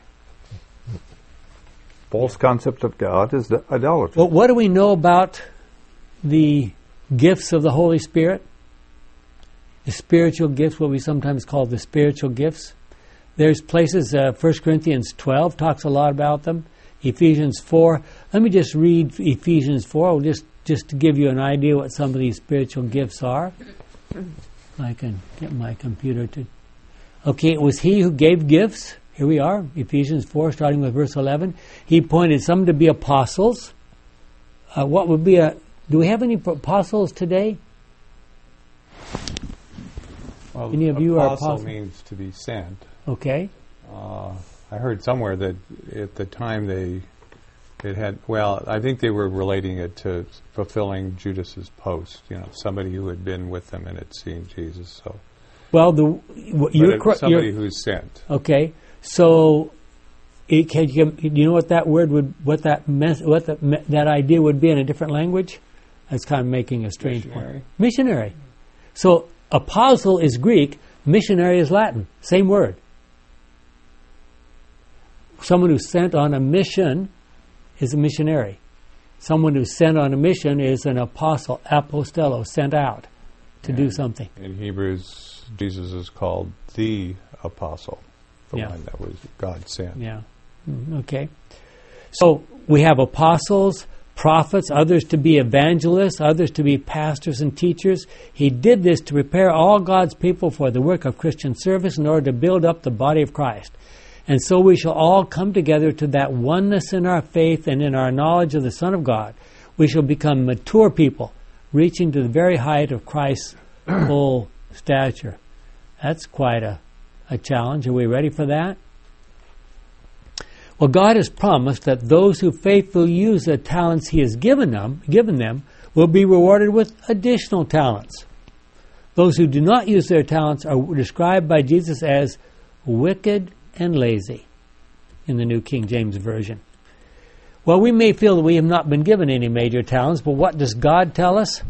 False concept of God is the idolatry. Well, what do we know about the gifts of the Holy Spirit? The spiritual gifts, what we sometimes call the spiritual gifts. There's places, uh, First Corinthians twelve talks a lot about them. Ephesians four. Let me just read Ephesians four, just, just to give you an idea what some of these spiritual gifts are. I can get my computer to... Okay, it was He who gave gifts. Here we are, Ephesians four, starting with verse eleven. He appointed some to be apostles. Uh, what would be a... Do we have any apostles today? Well, any of you are apostle apostles? Means to be sent. Okay. Uh, I heard somewhere that at the time they it had, well, I think they were relating it to fulfilling Judas's post, you know, somebody who had been with them and had seen Jesus. So, well, the you're cor- somebody you're, who's sent. Okay, so it, can you, do you know what that word would, what that mes- what the, me- that idea would be in a different language? That's kind of making a strange Missionary. point. Missionary. So apostle is Greek, missionary is Latin. Same word. Someone who's sent on a mission is a missionary. Someone who's sent on a mission is an apostle, apostello, sent out to Yeah. do something. In Hebrews, Jesus is called the apostle, the Yeah. one that was God sent. Yeah. Mm, okay. So we have apostles, prophets, others to be evangelists, others to be pastors and teachers. He did this to prepare all God's people for the work of Christian service in order to build up the body of Christ. And so we shall all come together to that oneness in our faith and in our knowledge of the Son of God. We shall become mature people, reaching to the very height of Christ's full stature. That's quite a, a challenge. Are we ready for that? Well, God has promised that those who faithfully use the talents He has given them, given them will be rewarded with additional talents. Those who do not use their talents are described by Jesus as wicked and lazy in the New King James Version. Well, we may feel that we have not been given any major talents, but what does God tell us?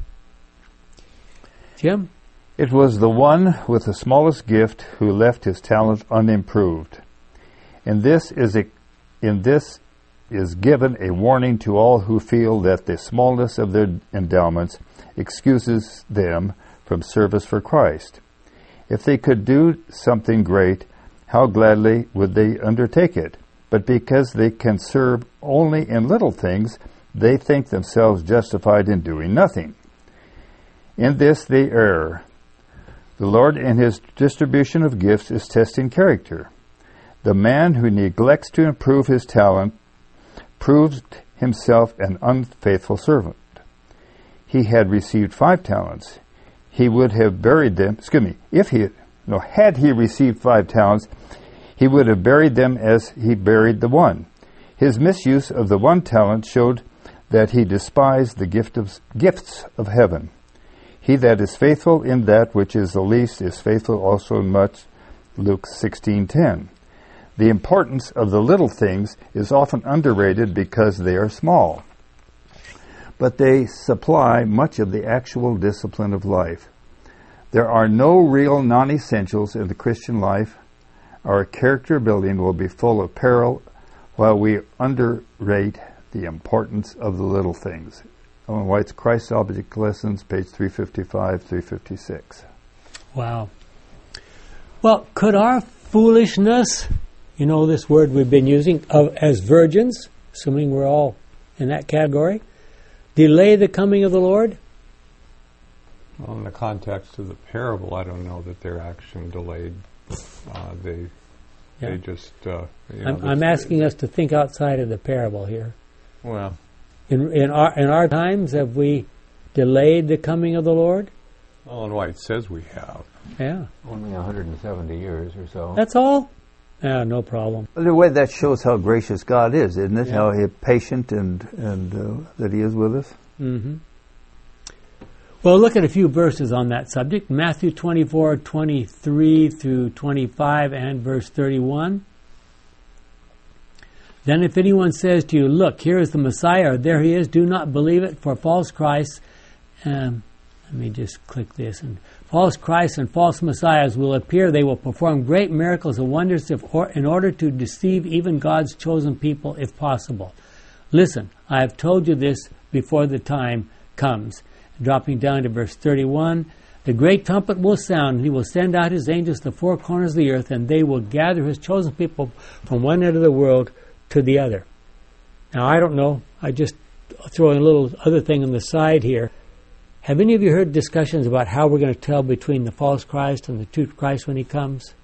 Jim? It was the one with the smallest gift who left his talent unimproved. And this is a, in this is given a warning to all who feel that the smallness of their endowments excuses them from service for Christ. If they could do something great, how gladly would they undertake it? But because they can serve only in little things, they think themselves justified in doing nothing. In this they err. The Lord in His distribution of gifts is testing character. The man who neglects to improve his talent proves himself an unfaithful servant. He had received five talents. He would have buried them, excuse me, if he, no, had he received five talents, he would have buried them as he buried the one. His misuse of the one talent showed that he despised the gift of, gifts of heaven. He that is faithful in that which is the least is faithful also in much, Luke sixteen ten. The importance of the little things is often underrated because they are small, but they supply much of the actual discipline of life. There are no real non-essentials in the Christian life. Our character building will be full of peril while we underrate the importance of the little things. Ellen White's Christ Object Lessons, page three fifty-five, three fifty-six. Wow. Well, could our foolishness, you know this word we've been using, of, as virgins, assuming we're all in that category, delay the coming of the Lord? Well, in the context of the parable, I don't know that their action delayed. Uh, they Yeah. they just... Uh, you know, I'm, I'm asking us to think outside of the parable here. Well, In, in our in our times, have we delayed the coming of the Lord? Ellen White says we have. Yeah. Only one hundred seventy years or so. That's all? Yeah, no problem. The way that shows how gracious God is, isn't it? Yeah. How He's patient and, and uh, that He is with us. Mm-hmm. Well, look at a few verses on that subject. Matthew twenty-four, twenty-three through twenty-five and verse thirty-one. Then if anyone says to you, look, here is the Messiah, or there he is, do not believe it, for false Christs, um, let me just click this, and false Christs and false Messiahs will appear. They will perform great miracles and wonders if, or, in order to deceive even God's chosen people, if possible. Listen, I have told you this before the time comes. Dropping down to verse thirty-one, the great trumpet will sound, and he will send out his angels to the four corners of the earth, and they will gather his chosen people from one end of the world to the other. Now, I don't know. I just throw in a little other thing on the side here. Have any of you heard discussions about how we're going to tell between the false Christ and the true Christ when he comes?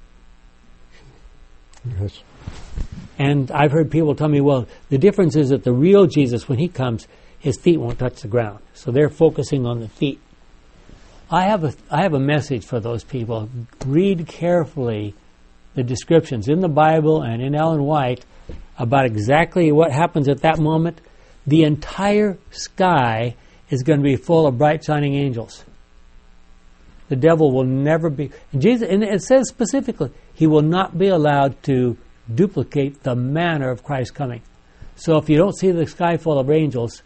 Yes. And I've heard people tell me, well, the difference is that the real Jesus, when he comes, his feet won't touch the ground. So they're focusing on the feet. I have a, I have a message for those people. Read carefully the descriptions in the Bible and in Ellen White about exactly what happens at that moment. The entire sky is going to be full of bright shining angels. The devil will never be... And, Jesus, and it says specifically, he will not be allowed to duplicate the manner of Christ's coming. So if you don't see the sky full of angels,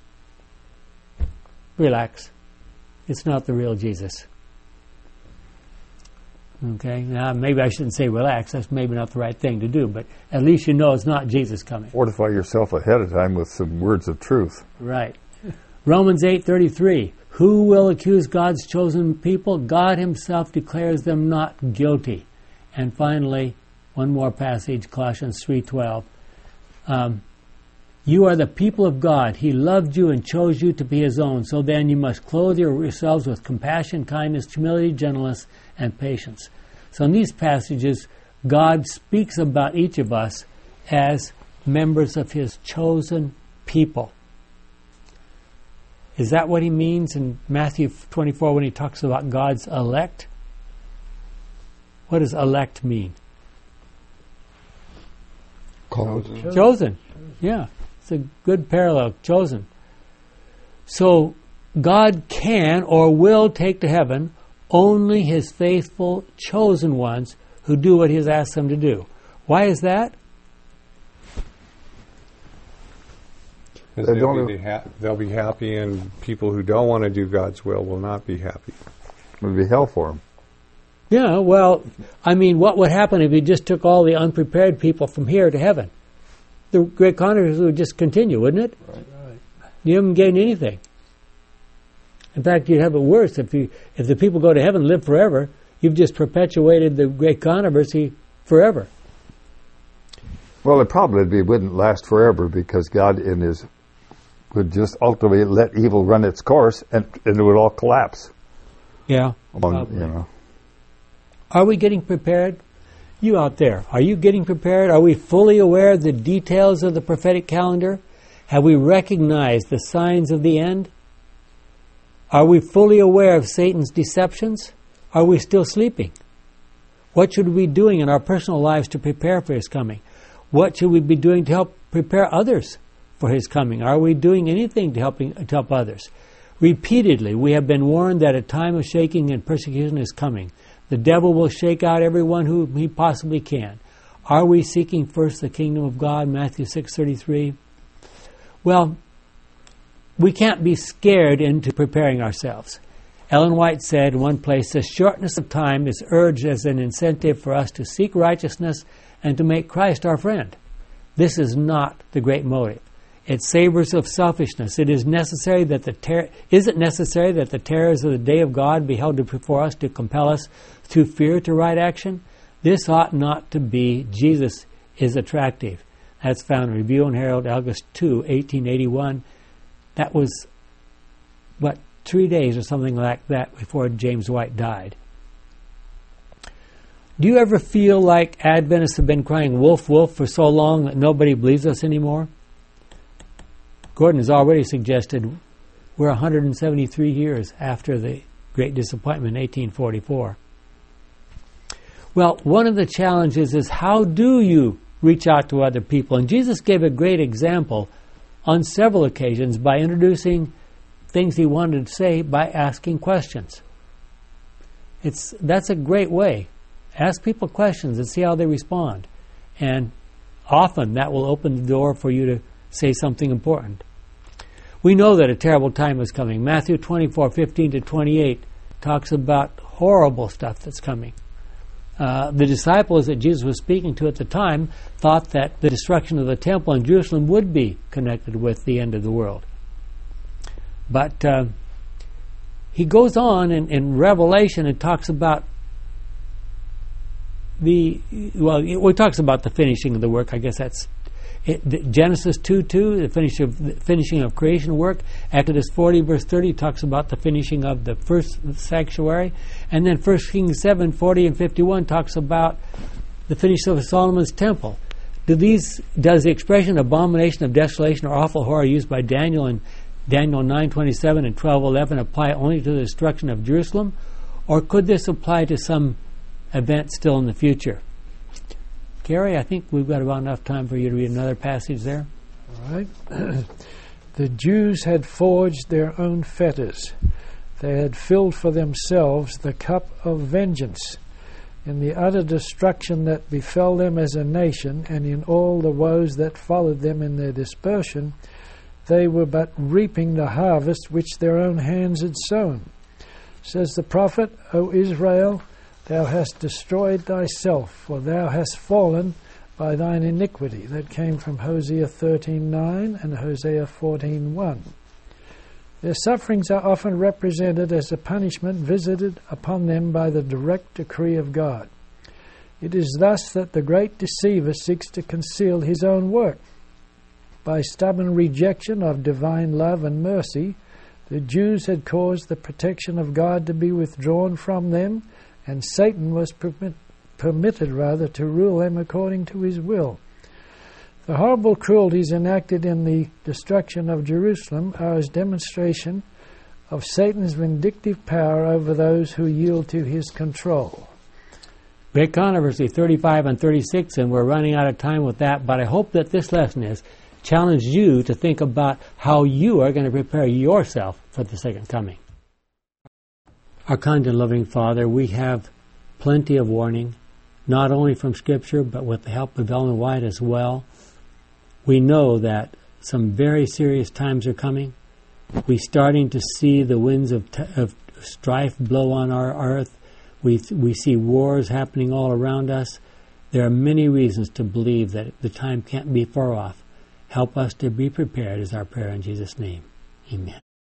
relax. It's not the real Jesus. Okay? Now, maybe I shouldn't say relax. That's maybe not the right thing to do, but at least you know it's not Jesus coming. Fortify yourself ahead of time with some words of truth. Right. Romans eight thirty-three. Who will accuse God's chosen people? God himself declares them not guilty. And finally, one more passage, Colossians three twelve. Um, you are the people of God. He loved you and chose you to be his own. So then you must clothe yourselves with compassion, kindness, humility, gentleness, and patience. So in these passages, God speaks about each of us as members of his chosen people. Is that what he means in Matthew twenty-four when he talks about God's elect? What does elect mean? Called. Chosen. Chosen. Yeah, it's a good parallel. Chosen. So God can or will take to heaven only his faithful chosen ones who do what he has asked them to do. Why is that? They They'll, don't- be ha- they'll be happy, and people who don't want to do God's will will not be happy. It would be hell for them. Yeah, well, I mean, what would happen if you just took all the unprepared people from here to heaven? The great conquerors would just continue, wouldn't it? Right. You haven't gained anything. In fact, you'd have it worse. If you if the people go to heaven and live forever, you've just perpetuated the great controversy forever. Well, it probably wouldn't last forever because God in his would just ultimately let evil run its course and, and it would all collapse. Yeah. Among, Probably. you know. Are we getting prepared? You out there, are you getting prepared? Are we fully aware of the details of the prophetic calendar? Have we recognized the signs of the end? Are we fully aware of Satan's deceptions? Are we still sleeping? What should we be doing in our personal lives to prepare for his coming? What should we be doing to help prepare others for his coming? Are we doing anything to, helping, to help others? Repeatedly, we have been warned that a time of shaking and persecution is coming. The devil will shake out everyone whom he possibly can. Are we seeking first the kingdom of God? Matthew six thirty-three. Well, we can't be scared into preparing ourselves. Ellen White said in one place, the shortness of time is urged as an incentive for us to seek righteousness and to make Christ our friend. This is not the great motive. It savors of selfishness. It is necessary that the ter- is it necessary that the terrors of the day of God be held before us to compel us through fear to right action? This ought not to be. Jesus is attractive. That's found in Review and Herald, August second, eighteen eighty-one. That was, what, three days or something like that before James White died. Do you ever feel like Adventists have been crying wolf, wolf for so long that nobody believes us anymore? Gordon has already suggested We're one hundred seventy-three years after the Great Disappointment in eighteen forty-four. Well, one of the challenges is, how do you reach out to other people? And Jesus gave a great example on several occasions by introducing things he wanted to say by asking questions. It's that's a great way. Ask people questions and see how they respond. And often that will open the door for you to say something important. We know that a terrible time is coming. Matthew twenty-four, fifteen to twenty-eight talks about horrible stuff that's coming. Uh, the disciples that Jesus was speaking to at the time thought that the destruction of the temple in Jerusalem would be connected with the end of the world. But uh, he goes on in, in Revelation and talks about the, well, he talks about the finishing of the work. I guess that's it, Genesis two two, the, finish of, the finishing of creation work. Exodus forty, verse thirty, talks about the finishing of the first sanctuary. And then First Kings seven, forty and fifty-one talks about the finish of Solomon's temple. Do these, does the expression abomination of desolation or awful horror used by Daniel in Daniel nine twenty-seven and twelve eleven apply only to the destruction of Jerusalem? Or could this apply to some event still in the future? Gary, I think we've got about enough time for you to read another passage there. All right. The Jews had forged their own fetters. They had filled for themselves the cup of vengeance. In the utter destruction that befell them as a nation, and in all the woes that followed them in their dispersion, they were but reaping the harvest which their own hands had sown. Says the prophet, O Israel, thou hast destroyed thyself, for thou hast fallen by thine iniquity. That came from Hosea thirteen nine and Hosea fourteen one. Their sufferings are often represented as a punishment visited upon them by the direct decree of God. It is thus that the great deceiver seeks to conceal his own work. By stubborn rejection of divine love and mercy, the Jews had caused the protection of God to be withdrawn from them, and Satan was permit, permitted rather to rule them according to his will. The horrible cruelties enacted in the destruction of Jerusalem are a demonstration of Satan's vindictive power over those who yield to his control. Great controversy, thirty-five and thirty-six, and we're running out of time with that, but I hope that this lesson has challenged you to think about how you are going to prepare yourself for the second coming. Our kind and loving Father, we have plenty of warning, not only from Scripture, but with the help of Ellen White as well. We know that some very serious times are coming. We're starting to see the winds of, t- of strife blow on our earth. We, th- we see wars happening all around us. There are many reasons to believe that the time can't be far off. Help us to be prepared is our prayer in Jesus' name. Amen.